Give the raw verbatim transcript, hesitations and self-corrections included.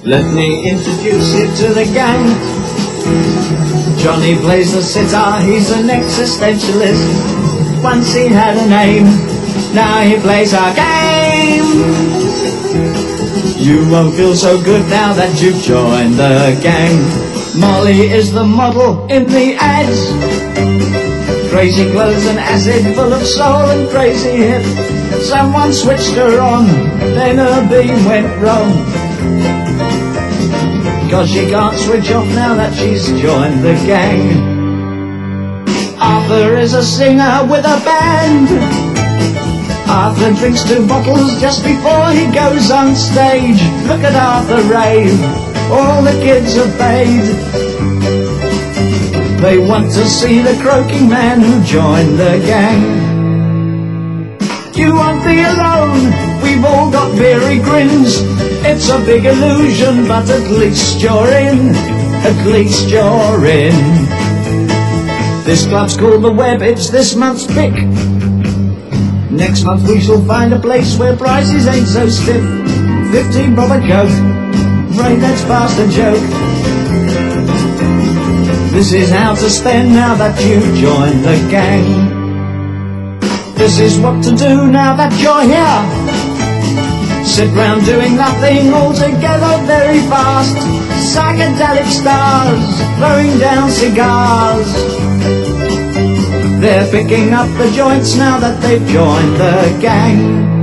Let me introduce you to the gang. Johnny plays the sitar, he's an existentialist. Once he had a name, now he plays our game. You won't feel so good now that you've joined the gang. Molly is the model in the ads. Crazy clothes and acid, full of soul and crazy hip. Someone switched her on, then her beam went wrong. Cause she can't switch off now that she's joined the gang. Arthur is a singer with a band. Arthur drinks two bottles just before he goes on stage. Look at Arthur rave, all the kids are bathed. They want to see the croaking man who joined the gang. You won't be alone, we've all got beery grins. It's a big illusion, but at least you're in, at least you're in. This club's called The Web, it's this month's pick. Next month we shall find a place where prices ain't so stiff. Fifteen bob a coke, right, that's fast a joke. This is how to spend now that you've joined the gang. This is what to do now that you're here. Sit round doing nothing altogether very fast. Psychedelic stars throwing down cigars. They're picking up the joints now that they've joined the gang.